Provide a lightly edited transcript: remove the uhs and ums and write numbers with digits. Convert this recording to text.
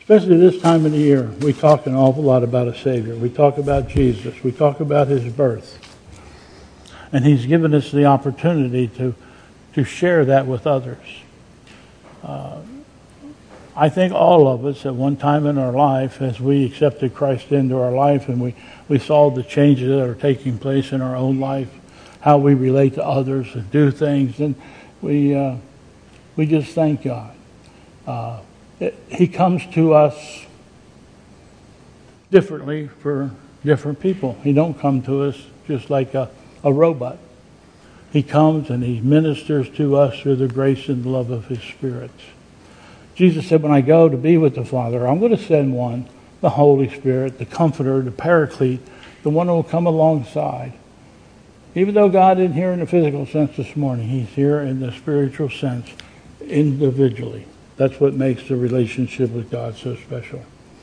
Especially this time of the year, we talk an awful lot about a Savior. We talk about Jesus. We talk about His birth. And He's given us the opportunity to share that with others. I think all of us at one time in our life, as we accepted Christ into our life and we saw the changes that are taking place in our own life, how we relate to others and do things, and we just thank God. He comes to us differently for different people. He don't come to us just like a robot. He comes and He ministers to us through the grace and love of His Spirit. Jesus said, when I go to be with the Father, I'm going to send one, the Holy Spirit, the Comforter, the Paraclete, the one who will come alongside. Even though God isn't here in the physical sense this morning, He's here in the spiritual sense, individually. That's what makes the relationship with God so special.